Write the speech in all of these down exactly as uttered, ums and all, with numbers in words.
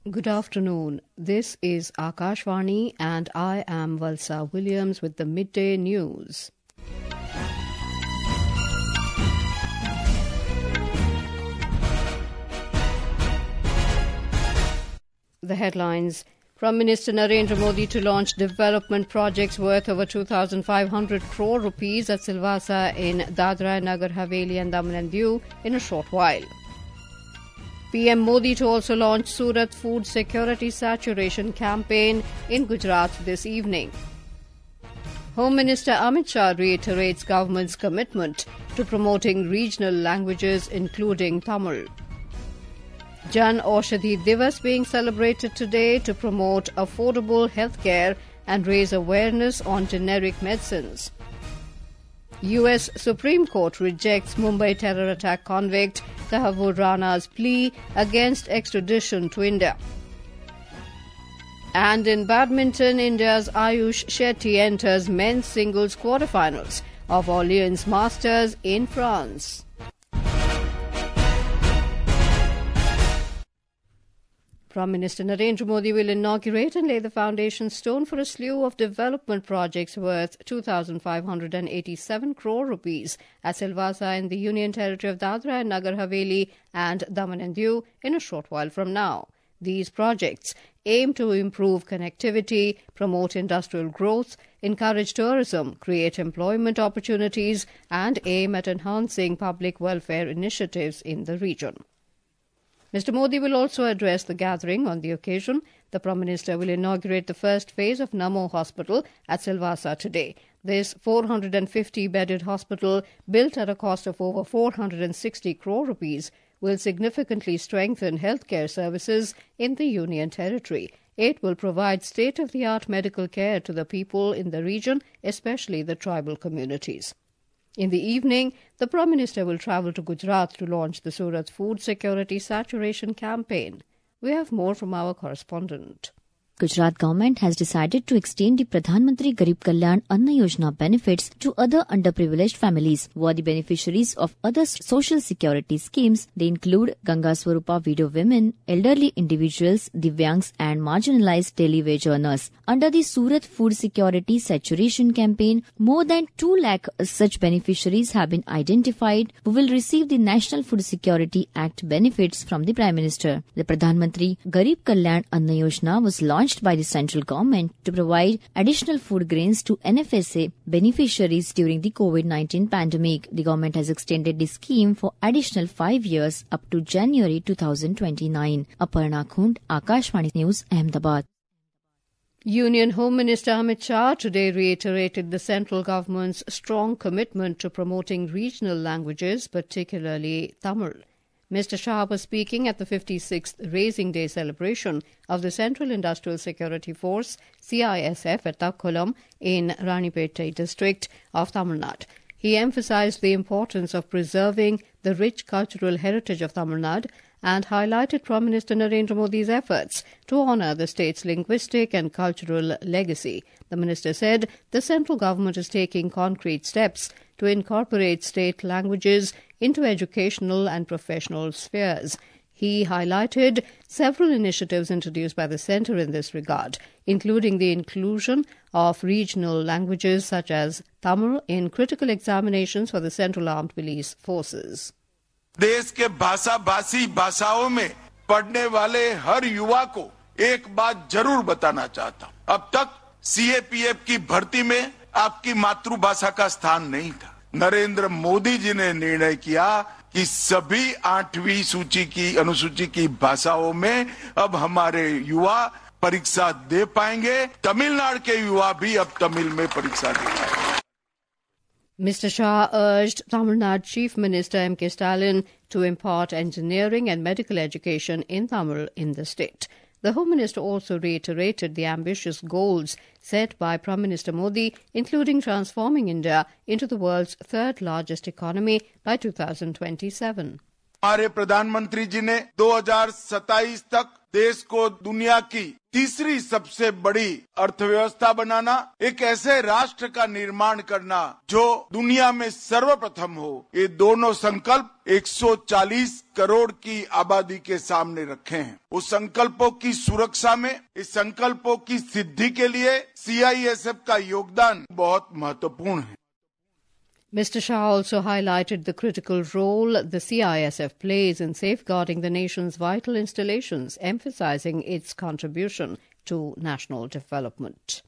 Good afternoon. This is Akashvani and I am Valsa Williams with the midday news. The headlines. Prime Minister Narendra Modi to launch development projects worth over two thousand five hundred crore rupees at Silvassa in Dadra, Nagar Haveli and Daman and Diu in a short while. P M Modi to also launch Surat Food Security Saturation Campaign in Gujarat this evening. Home Minister Amit Shah reiterates government's commitment to promoting regional languages including Tamil. Jan Aushadhi Divas being celebrated today to promote affordable healthcare and raise awareness on generic medicines. U S Supreme Court rejects Mumbai terror attack convict Tahavur Rana's plea against extradition to India. And in badminton, India's Ayush Shetty enters men's singles quarterfinals of Orleans Masters in France. Prime Minister Narendra Modi will inaugurate and lay the foundation stone for a slew of development projects worth two thousand five hundred eighty-seven crore rupees at Silvassa in the Union Territory of Dadra and Nagar Haveli and Daman and Diu in a short while from now. These projects aim to improve connectivity, promote industrial growth, encourage tourism, create employment opportunities, and aim at enhancing public welfare initiatives in the region. Mister Modi will also address the gathering. On the occasion, the Prime Minister will inaugurate the first phase of Namo Hospital at Silvassa today. This four hundred fifty bedded hospital, built at a cost of over four hundred sixty crore rupees, will significantly strengthen healthcare services in the Union Territory. It will provide state-of-the-art medical care to the people in the region, especially the tribal communities. In the evening, the Prime Minister will travel to Gujarat to launch the Surat Food Security Saturation Campaign. We have more from our correspondent. Gujarat government has decided to extend the Pradhan Mantri Garib Kalyan Anna Yojana benefits to other underprivileged families who are the beneficiaries of other social security schemes. They include Ganga Swarupa widow women, elderly individuals, Divyangs and marginalized daily wage earners. Under the Surat Food Security Saturation Campaign, more than two lakh such beneficiaries have been identified who will receive the National Food Security Act benefits from the Prime Minister. The Pradhan Mantri Garib Kalyan Anna Yojana was launched by the central government to provide additional food grains to N F S A beneficiaries during the COVID nineteen pandemic. The government has extended the scheme for additional five years up to January two thousand twenty-nine. Aparna Khund, Akashvani News, Ahmedabad. Union Home Minister Amit Shah today reiterated the central government's strong commitment to promoting regional languages, particularly Tamil. Mister Shah was speaking at the fifty-sixth Raising Day celebration of the Central Industrial Security Force, C I S F, at Takkulam in Ranipet district of Tamil Nadu. He emphasized the importance of preserving the rich cultural heritage of Tamil Nadu and highlighted Prime Minister Narendra Modi's efforts to honour the state's linguistic and cultural legacy. The minister said the central government is taking concrete steps to incorporate state languages into educational and professional spheres. He highlighted several initiatives introduced by the centre in this regard, including the inclusion of regional languages such as Tamil in critical examinations for the Central Armed Police Forces. देश के भाषा भाषी भाषाओं में पढ़ने वाले हर युवा को एक बात जरूर बताना चाहता हूं। अब तक सी ए पी एफ की भर्ती में आपकी मातृभाषा का स्थान नहीं था। नरेंद्र मोदी जी ने निर्णय किया कि सभी आठवीं सूची की अनुसूची की भाषाओं में अब हमारे युवा परीक्षा दे पाएंगे। तमिलनाडु के युवा भी अब तमिल में परीक्षा दे पाएंगे। Mister Shah urged Tamil Nadu Chief Minister M K Stalin to impart engineering and medical education in Tamil in the state. The Home Minister also reiterated the ambitious goals set by Prime Minister Modi, including transforming India into the world's third largest economy by two thousand twenty-seven. हमारे प्रधानमंत्री जी ने दो हज़ार सत्ताईस तक देश को दुनिया की तीसरी सबसे बड़ी अर्थव्यवस्था बनाना, एक ऐसे राष्ट्र का निर्माण करना जो दुनिया में सर्वप्रथम हो, ये दोनों संकल्प एक सौ चालीस करोड़ की आबादी के सामने रखे हैं। उस संकल्पों की सुरक्षा में, इस संकल्पों की सिद्धि के लिए सी आई एस एफ का योगदान बहुत महत्वपूर्ण है। Mister Shah also highlighted the critical role the C I S F plays in safeguarding the nation's vital installations, emphasizing its contribution to national development.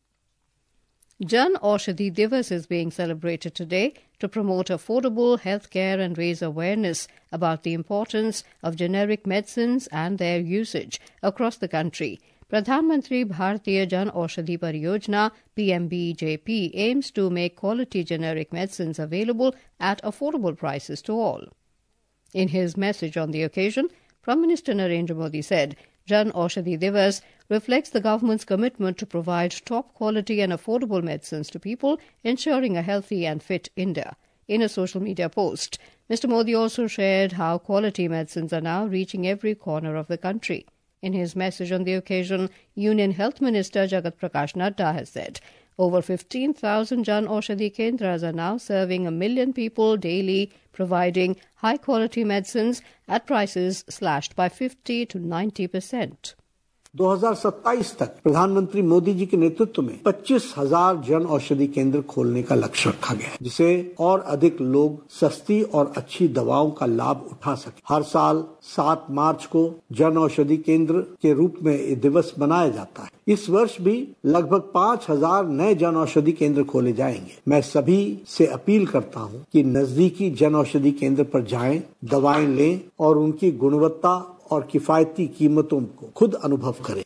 Jan Aushadhi Divas is being celebrated today to promote affordable healthcare and raise awareness about the importance of generic medicines and their usage across the country. Pradhan Mantri Bharatiya Jan Aushadhi Pariyojana P M B J P aims to make quality generic medicines available at affordable prices to all. In his message on the occasion, Prime Minister Narendra Modi said, Jan Aushadhi Divas reflects the government's commitment to provide top quality and affordable medicines to people, ensuring a healthy and fit India. In a social media post, Mister Modi also shared how quality medicines are now reaching every corner of the country. In his message on the occasion, Union Health Minister Jagat Prakash Nadda has said, over fifteen thousand Jan Aushadhi Kendras are now serving a million people daily, providing high-quality medicines at prices slashed by fifty to ninety percent. दो हज़ार सत्ताईस तक प्रधानमंत्री मोदी जी के नेतृत्व में पच्चीस हज़ार जन औषधि केंद्र खोलने का लक्ष्य रखा गया है, जिसे और अधिक लोग सस्ती और अच्छी दवाओं का लाभ उठा सके। हर साल सात मार्च को जन औषधि केंद्र के रूप में ये दिवस मनाया जाता है। इस वर्ष भी लगभग पाँच हज़ार नए जन औषधि केंद्र खोले जाएंगे। मैं सभी से अपील करता हूं कि नजदीकी जन औषधि केंद्र पर जाएं, दवाएं लें और उनकी गुणवत्ता और किफायती कीमतों को खुद अनुभव करें।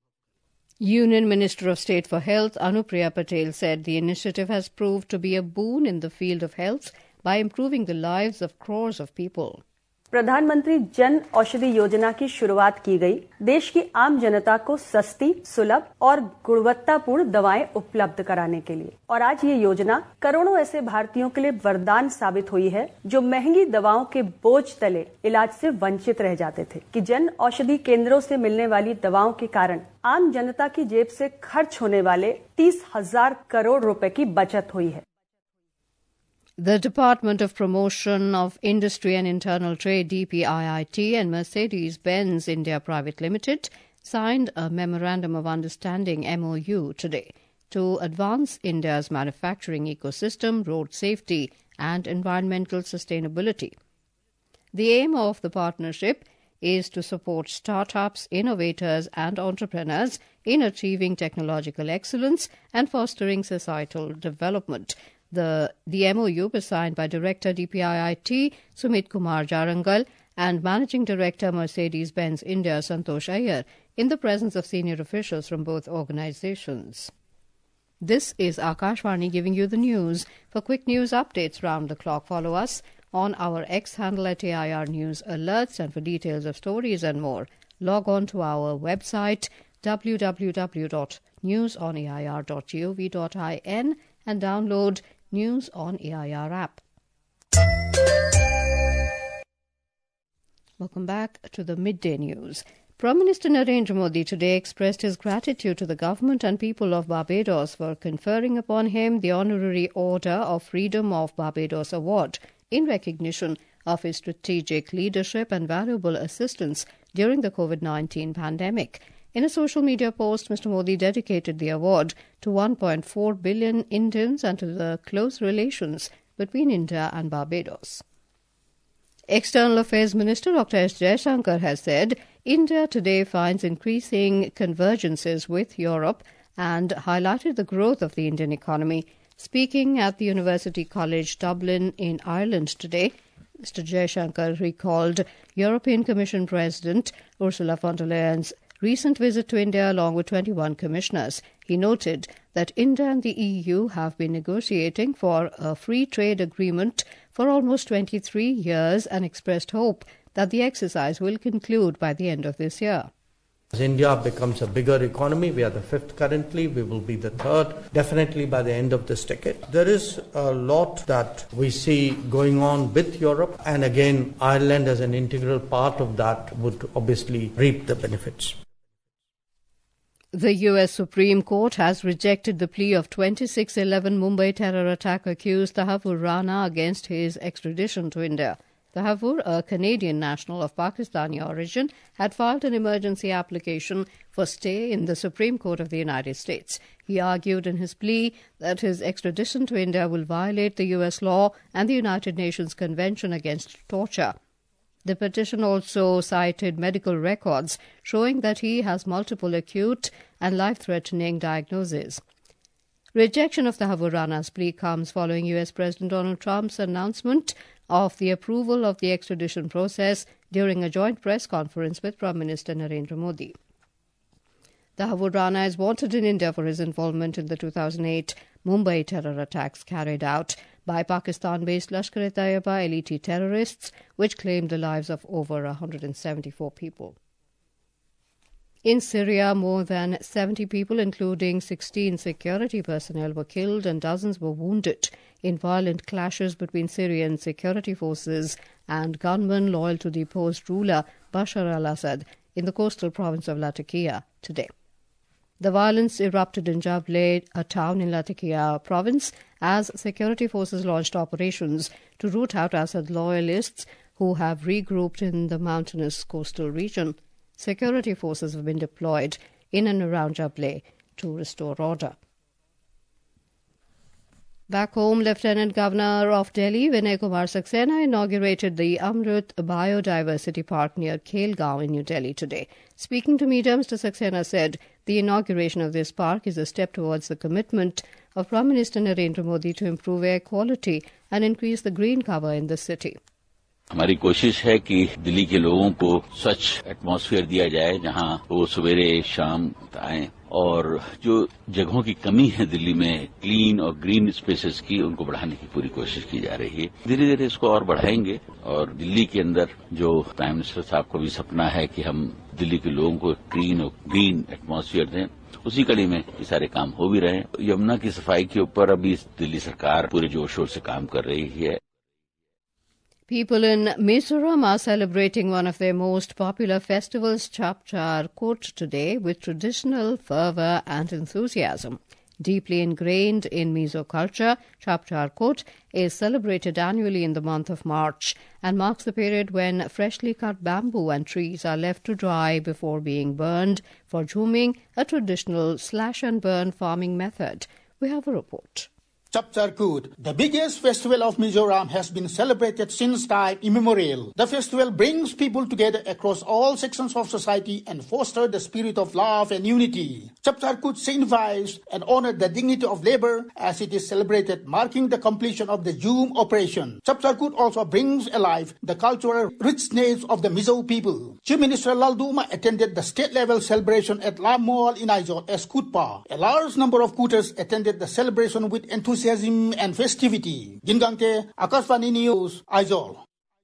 Union Minister of State for Health Anupriya Patel said the initiative has proved to be a boon in the field of health by improving the lives of crores of people. प्रधानमंत्री जन औषधि योजना की शुरुआत की गई देश की आम जनता को सस्ती, सुलभ और गुणवत्तापूर्ण दवाएं उपलब्ध कराने के लिए। और आज ये योजना करोड़ों ऐसे भारतीयों के लिए वरदान साबित हुई है जो महंगी दवाओं के बोझ तले इलाज से वंचित रह जाते थे। कि जन औषधि केंद्रों से मिलने वाली दवाओं के कारण आम जनता की जेब से खर्च होने वाले तीस हजार करोड़ रुपए की बचत हुई है। The Department of Promotion of Industry and Internal Trade, D P I I T, and Mercedes-Benz India Private Limited signed a Memorandum of Understanding M O U today to advance India's manufacturing ecosystem, road safety, and environmental sustainability. The aim of the partnership is to support startups, innovators, and entrepreneurs in achieving technological excellence and fostering societal development. The, the M O U was signed by Director D P I I T Sumit Kumar Jarangal and Managing Director Mercedes-Benz India Santosh Iyer in the presence of senior officials from both organizations. This is Akashvani giving you the news. For quick news updates round the clock, follow us on our X handle at A I R News Alerts, and for details of stories and more, log on to our website w w w dot news on a i r dot gov dot in and download News on A I R app. Welcome back to the Midday News. Prime Minister Narendra Modi today expressed his gratitude to the government and people of Barbados for conferring upon him the Honorary Order of Freedom of Barbados Award in recognition of his strategic leadership and valuable assistance during the COVID nineteen pandemic. In a social media post, Mister Modi dedicated the award to one point four billion Indians and to the close relations between India and Barbados. External Affairs Minister Doctor S. Jaishankar has said India today finds increasing convergences with Europe and highlighted the growth of the Indian economy. Speaking at the University College Dublin in Ireland today, Mister Jaishankar recalled European Commission President Ursula von der Leyen's recent visit to India along with twenty-one commissioners. He noted that India and the E U have been negotiating for a free trade agreement for almost twenty-three years and expressed hope that the exercise will conclude by the end of this year. As India becomes a bigger economy, we are the fifth currently, we will be the third, definitely by the end of this decade. There is a lot that we see going on with Europe, and again, Ireland as an integral part of that would obviously reap the benefits. The U S Supreme Court has rejected the plea of twenty-six eleven Mumbai terror attack accused Tahavoor Rana against his extradition to India. Tahavoor, a Canadian national of Pakistani origin, had filed an emergency application for stay in the Supreme Court of the United States. He argued in his plea that his extradition to India will violate the U S law and the United Nations Convention Against Torture. The petition also cited medical records showing that he has multiple acute and life-threatening diagnoses. Rejection of Tahavoor Rana's plea comes following U S President Donald Trump's announcement of the approval of the extradition process during a joint press conference with Prime Minister Narendra Modi. Tahavoor Rana is wanted in India for his involvement in the two thousand eight Mumbai terror attacks carried out by Pakistan-based Lashkar-e-Taiba L E T terrorists, which claimed the lives of over one hundred seventy-four people. In Syria, more than seventy people, including sixteen security personnel, were killed and dozens were wounded in violent clashes between Syrian security forces and gunmen loyal to deposed ruler Bashar al-Assad in the coastal province of Latakia today. The violence erupted in Jable, a town in Latakia province, as security forces launched operations to root out Assad loyalists who have regrouped in the mountainous coastal region. Security forces have been deployed in and around Jable to restore order. Back home, Lieutenant Governor of Delhi, Vinay Kumar Saxena, inaugurated the Amrut Biodiversity Park near Khelgaon in New Delhi today. Speaking to media, Mister Saxena said the inauguration of this park is a step towards the commitment of Prime Minister Narendra Modi to improve air quality and increase the green cover in the city. हमारी कोशिश है कि दिल्ली के लोगों को स्वच्छ atmosphere दिया जाए, जहां वो सवेरे शाम आएं, और जो जगहों की कमी है दिल्ली में क्लीन और ग्रीन स्पेसेस की, उनको बढ़ाने की पूरी कोशिश की जा रही है. धीरे धीरे इसको और बढ़ाएंगे, और दिल्ली के अंदर जो प्राइम मिनिस्टर साहब को भी सपना है कि हम दिल्ली के लोगों को क्लीन और ग्रीन एटमॉस्फेयर दें, उसी कड़ी में ये सारे काम हो भी रहे हैं. यमुना की सफाई के ऊपर अभी दिल्ली सरकार पूरे जोर शोर से काम कर रही है. People in Mizoram are celebrating one of their most popular festivals, Chapchar Kot, today with traditional fervour and enthusiasm. Deeply ingrained in Mizo culture, Chapchar Kot is celebrated annually in the month of March and marks the period when freshly cut bamboo and trees are left to dry before being burned for jhuming, a traditional slash-and-burn farming method. We have a report. Chapchar Kot, the biggest festival of Mizoram, has been celebrated since time immemorial. The festival brings people together across all sections of society and fosters the spirit of love and unity. Chapchar Kot signifies and honors the dignity of labor as it is celebrated, marking the completion of the Jhum operation. Chapchar Kot also brings alive the cultural richness of the Mizo people. Chief Minister Lal Duma attended the state-level celebration at La Mall in Aizawl as Kutpa. A large number of Kuters attended the celebration with enthusiasm and festivity. Gingangke, Akashvani News, Aizawl.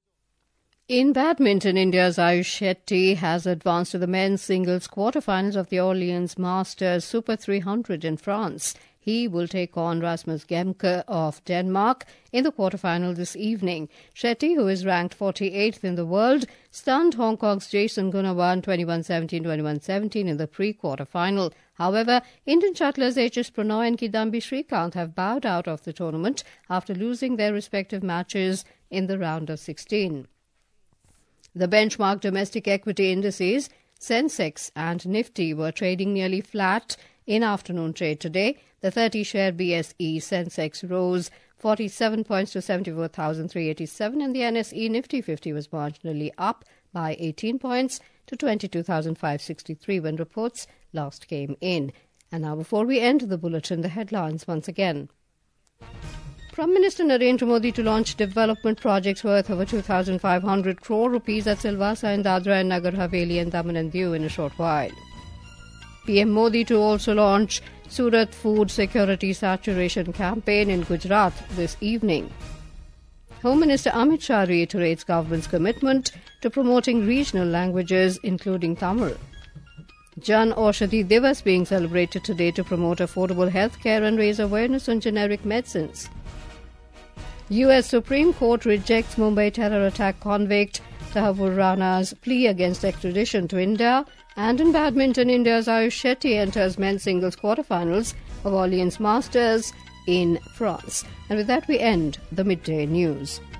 In badminton, India's Ayush Shetty has advanced to the men's singles quarterfinals of the Orleans Masters Super three hundred in France. He will take on Rasmus Gemke of Denmark in the quarterfinal this evening. Shetty, who is ranked forty-eighth in the world, stunned Hong Kong's Jason Gunawan twenty-one seventeen twenty-one seventeen in the pre-quarterfinal. However, Indian shuttlers H S Pranoy and Kidambi Srikanth have bowed out of the tournament after losing their respective matches in the round of sixteen. The benchmark domestic equity indices, Sensex and Nifty, were trading nearly flat in afternoon trade today. The thirty-share B S E Sensex rose forty-seven points to seventy-four thousand three hundred eighty-seven, and the N S E Nifty fifty was marginally up by eighteen points to twenty-two thousand five hundred sixty-three when reports last came in. And now, before we end the bulletin, the headlines once again. Prime Minister Narendra Modi to launch development projects worth over two thousand five hundred crore rupees at Silvassa in Dadra and Nagar Haveli and Daman and Diu in a short while. P M Modi to also launch Surat Food Security Saturation Campaign in Gujarat this evening. Home Minister Amit Shah reiterates government's commitment to promoting regional languages, including Tamil. Jan Aushadhi Divas being celebrated today to promote affordable healthcare and raise awareness on generic medicines. U S Supreme Court rejects Mumbai terror attack convict Tahavur Rana's plea against extradition to India. And in badminton, India's Ayush Shetty enters men's singles quarterfinals of Orleans Masters in France. And with that, we end the midday news.